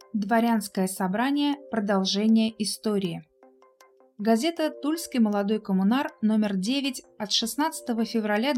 Дворянское собрание. Продолжение истории. Газета «Тульский молодой коммунар» номер 9 от 16 февраля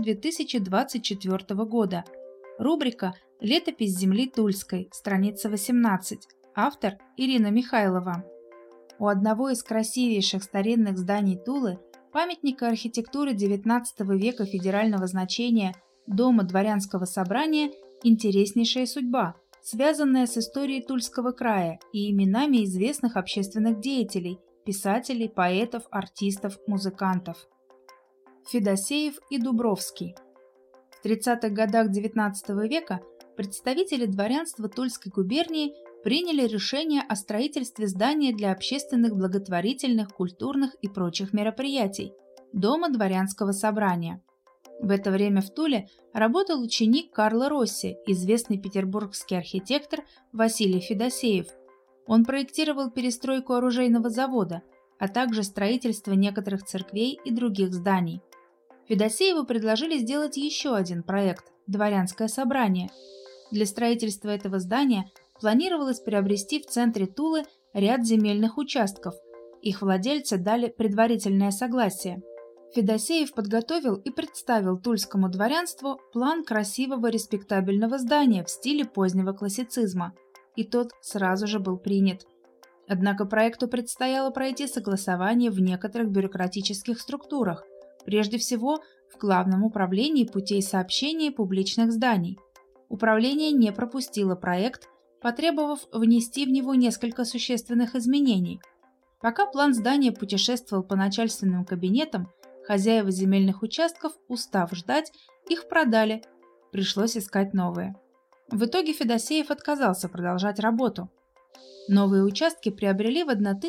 2024 года. Рубрика «Летопись земли Тульской», страница 18. Автор Ирина Михайлова. У одного из красивейших старинных зданий Тулы, памятника архитектуры XIX века федерального значения Дома дворянского собрания, интереснейшая судьба, связанная с историей Тульского края и именами известных общественных деятелей, писателей, поэтов, артистов, музыкантов. Федосеев и Дубровский. В 30-х годах XIX века представители дворянства Тульской губернии приняли решение о строительстве здания для общественных, благотворительных, культурных и прочих мероприятий – Дома дворянского собрания. В это время в Туле работал ученик Карла Росси, известный петербургский архитектор Василий Федосеев. Он проектировал перестройку оружейного завода, а также строительство некоторых церквей и других зданий. Федосееву предложили сделать еще один проект – Дворянское собрание. Для строительства этого здания планировалось приобрести в центре Тулы ряд земельных участков. Их владельцы дали предварительное согласие. Федосеев подготовил и представил тульскому дворянству план красивого респектабельного здания в стиле позднего классицизма, и тот сразу же был принят. Однако проекту предстояло пройти согласование в некоторых бюрократических структурах, прежде всего в Главном управлении путей сообщения публичных зданий. Управление не пропустило проект, потребовав внести в него несколько существенных изменений. Пока план здания путешествовал по начальственным кабинетам, хозяева земельных участков, устав ждать, их продали. Пришлось искать новые. В итоге Федосеев отказался продолжать работу. Новые участки приобрели в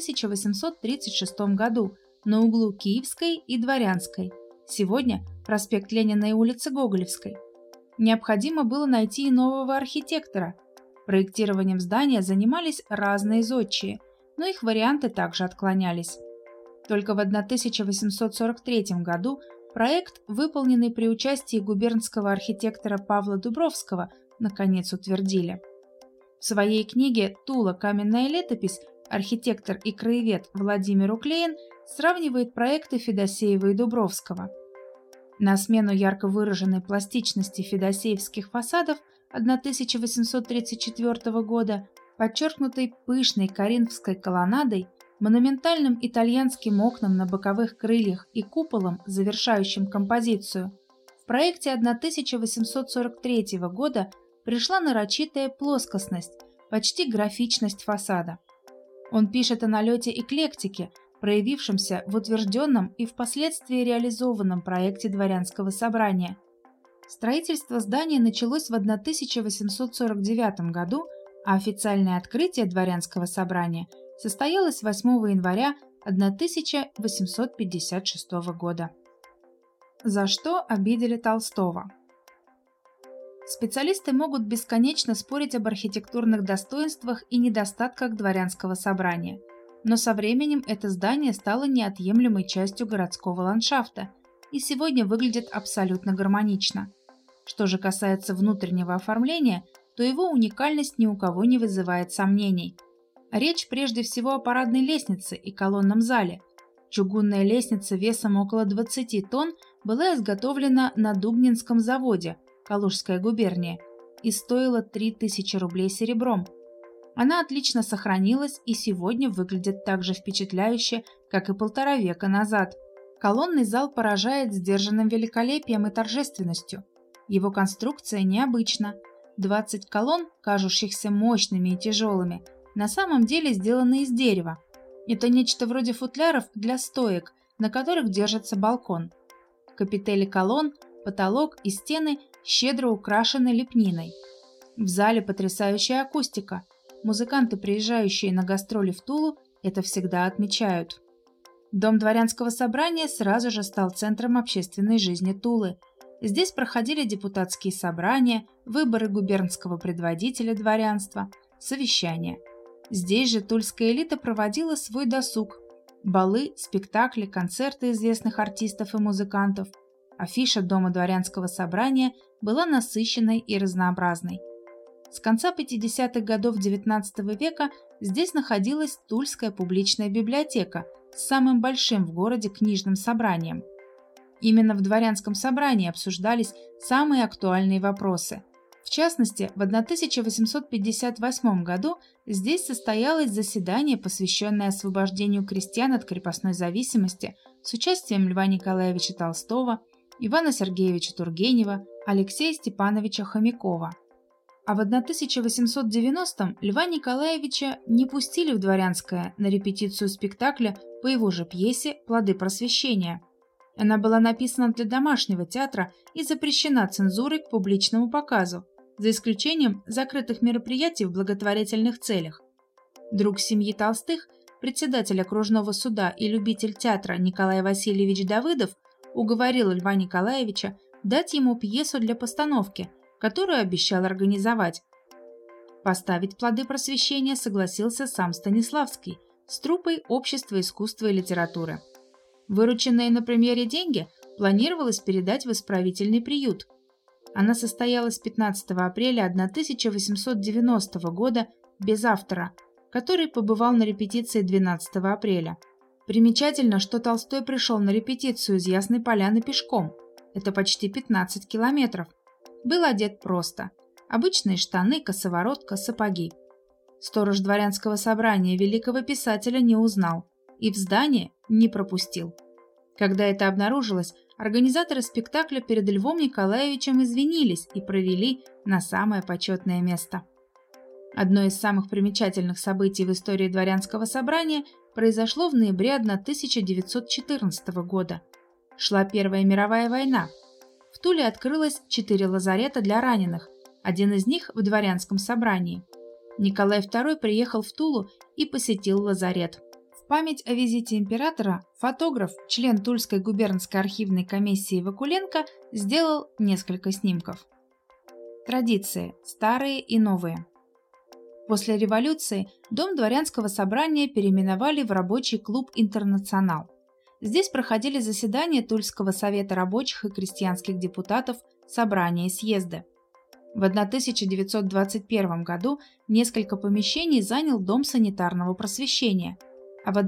1836 году на углу Киевской и Дворянской. Сегодня проспект Ленина и улица Гоголевской. Необходимо было найти и нового архитектора. Проектированием здания занимались разные зодчие, но их варианты также отклонялись. Только в 1843 году проект, выполненный при участии губернского архитектора Павла Дубровского, наконец утвердили. В своей книге «Тула. Каменная летопись» архитектор и краевед Владимир Уклеин сравнивает проекты Федосеева и Дубровского. На смену ярко выраженной пластичности федосеевских фасадов 1834 года, подчеркнутой пышной коринфской колоннадой, монументальным итальянским окнам на боковых крыльях и куполом, завершающим композицию, в проекте 1843 года пришла нарочитая плоскостность, почти графичность фасада. Он пишет о налете эклектики, проявившемся в утвержденном и впоследствии реализованном проекте Дворянского собрания. Строительство здания началось в 1849 году, а официальное открытие Дворянского собрания состоялось 8 января 1856 года. За что обидели Толстого? Специалисты могут бесконечно спорить об архитектурных достоинствах и недостатках Дворянского собрания, но со временем это здание стало неотъемлемой частью городского ландшафта и сегодня выглядит абсолютно гармонично. Что же касается внутреннего оформления, то его уникальность ни у кого не вызывает сомнений. Речь прежде всего о парадной лестнице и колонном зале. Чугунная лестница весом около 20 тонн была изготовлена на Дубнинском заводе, Калужская губерния, и стоила 3000 рублей серебром. Она отлично сохранилась и сегодня выглядит так же впечатляюще, как и 1,5 века назад. Колонный зал поражает сдержанным великолепием и торжественностью. Его конструкция необычна. 20 колонн, кажущихся мощными и тяжелыми, на самом деле сделаны из дерева. Это нечто вроде футляров для стоек, на которых держится балкон. Капители колонн, потолок и стены щедро украшены лепниной. В зале потрясающая акустика. Музыканты, приезжающие на гастроли в Тулу, это всегда отмечают. Дом Дворянского собрания сразу же стал центром общественной жизни Тулы. Здесь проходили депутатские собрания, выборы губернского предводителя дворянства, совещания. Здесь же тульская элита проводила свой досуг. Балы, спектакли, концерты известных артистов и музыкантов. Афиша Дома дворянского собрания была насыщенной и разнообразной. С конца 50-х годов XIX века здесь находилась Тульская публичная библиотека с самым большим в городе книжным собранием. Именно в дворянском собрании обсуждались самые актуальные вопросы. В частности, в 1858 году здесь состоялось заседание, посвященное освобождению крестьян от крепостной зависимости, с участием Льва Николаевича Толстого, Ивана Сергеевича Тургенева, Алексея Степановича Хомякова. А в 1890-м Льва Николаевича не пустили в Дворянское на репетицию спектакля по его же пьесе «Плоды просвещения». Она была написана для домашнего театра и запрещена цензурой к публичному показу, за исключением закрытых мероприятий в благотворительных целях. Друг семьи Толстых, председатель окружного суда и любитель театра Николай Васильевич Давыдов уговорил Льва Николаевича дать ему пьесу для постановки, которую обещал организовать. Поставить «Плоды просвещения» согласился сам Станиславский с труппой Общества искусства и литературы. Вырученные на премьере деньги планировалось передать в исправительный приют. Она состоялась 15 апреля 1890 года без автора, который побывал на репетиции 12 апреля. Примечательно, что Толстой пришел на репетицию из Ясной Поляны пешком. Это почти 15 километров. Был одет просто. Обычные штаны, косоворотка, сапоги. Сторож дворянского собрания великого писателя не узнал и в здание не пропустил. Когда это обнаружилось, организаторы спектакля перед Львом Николаевичем извинились и провели на самое почетное место. Одно из самых примечательных событий в истории дворянского собрания произошло в ноябре 1914 года. Шла Первая мировая война. В Туле открылось 4 лазарета для раненых, один из них в дворянском собрании. Николай II приехал в Тулу и посетил лазарет. В память о визите императора фотограф, член Тульской губернской архивной комиссии Вакуленко, сделал несколько снимков. Традиции – старые и новые. После революции дом дворянского собрания переименовали в рабочий клуб «Интернационал». Здесь проходили заседания Тульского совета рабочих и крестьянских депутатов, собрания и съезды. В 1921 году несколько помещений занял Дом санитарного просвещения, а в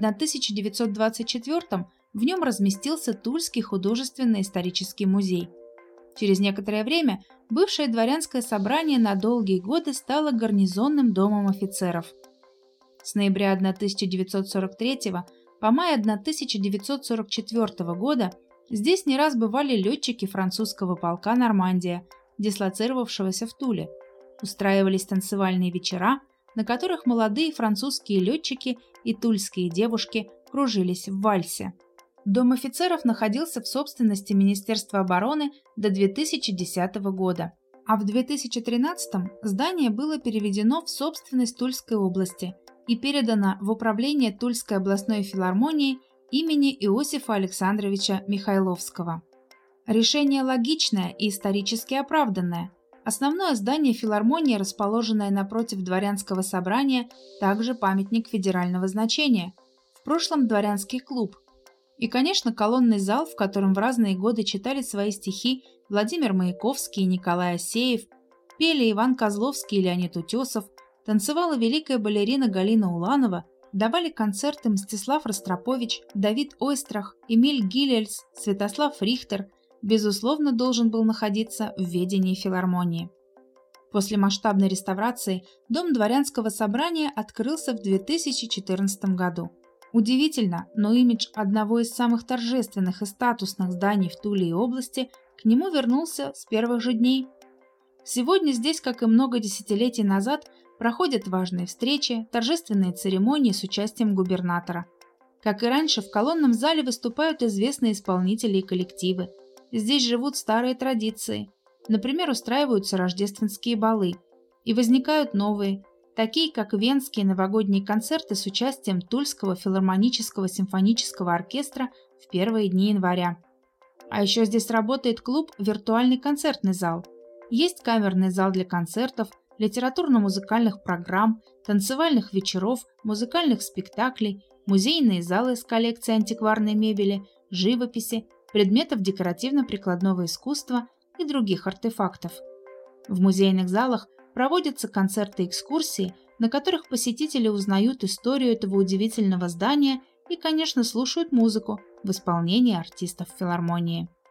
1924 в нем разместился Тульский художественно-исторический музей. Через некоторое время бывшее дворянское собрание на долгие годы стало гарнизонным домом офицеров. С ноября 1943 по май 1944 года здесь не раз бывали летчики французского полка «Нормандия», дислоцировавшегося в Туле. Устраивались танцевальные вечера, на которых молодые французские летчики и тульские девушки кружились в вальсе. Дом офицеров находился в собственности Министерства обороны до 2010 года, а в 2013 здание было переведено в собственность Тульской области и передано в управление Тульской областной филармонии имени Иосифа Александровича Михайловского. Решение логичное и исторически оправданное. Основное здание филармонии, расположенное напротив дворянского собрания, также памятник федерального значения. В прошлом дворянский клуб. И, конечно, колонный зал, в котором в разные годы читали свои стихи Владимир Маяковский и Николай Асеев, пели Иван Козловский и Леонид Утесов, танцевала великая балерина Галина Уланова, давали концерты Мстислав Ростропович, Давид Ойстрах, Эмиль Гилельс, Святослав Рихтер, безусловно, должен был находиться в ведении филармонии. После масштабной реставрации Дом дворянского собрания открылся в 2014 году. Удивительно, но имидж одного из самых торжественных и статусных зданий в Туле и области к нему вернулся с первых же дней. Сегодня здесь, как и много десятилетий назад, проходят важные встречи, торжественные церемонии с участием губернатора. Как и раньше, в колонном зале выступают известные исполнители и коллективы. Здесь живут старые традиции. Например, устраиваются рождественские балы. И возникают новые, такие как венские новогодние концерты с участием Тульского филармонического симфонического оркестра в первые дни января. А еще здесь работает клуб «Виртуальный концертный зал». Есть камерный зал для концертов, литературно-музыкальных программ, танцевальных вечеров, музыкальных спектаклей, музейные залы с коллекцией антикварной мебели, живописи, предметов декоративно-прикладного искусства и других артефактов. В музейных залах проводятся концерты и экскурсии, на которых посетители узнают историю этого удивительного здания и, конечно, слушают музыку в исполнении артистов филармонии.